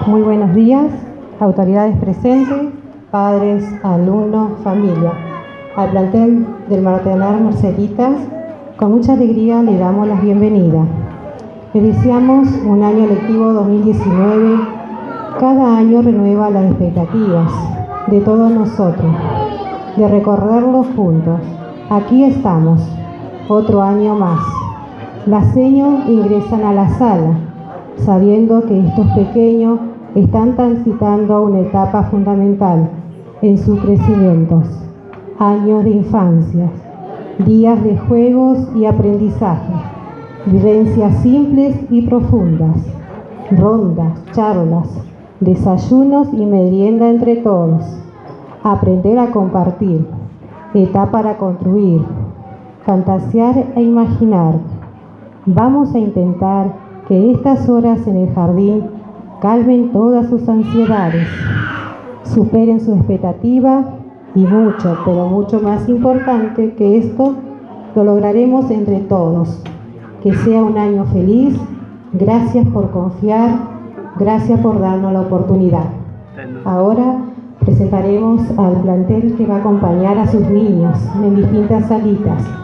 Muy buenos días, autoridades presentes, padres, alumnos, familia. Al plantel del Maternal Marcelitas, con mucha alegría le damos la bienvenida. Les deseamos un año lectivo 2019. Cada año renueva las expectativas de todos nosotros, de recorrerlo juntos. Aquí estamos, otro año más. Las seños ingresan a la sala, sabiendo que estos pequeños están transitando una etapa fundamental en sus crecimientos. Años de infancia, días de juegos y aprendizaje, vivencias simples y profundas, rondas, charlas, desayunos y merienda entre todos. Aprender a compartir, etapa para construir, fantasear e imaginar. Vamos a intentar que estas horas en el jardín calmen todas sus ansiedades, superen su expectativa y mucho, pero mucho más importante que esto, lo lograremos entre todos. Que sea un año feliz. Gracias por confiar, gracias por darnos la oportunidad. Ahora presentaremos al plantel que va a acompañar a sus niños en distintas salitas.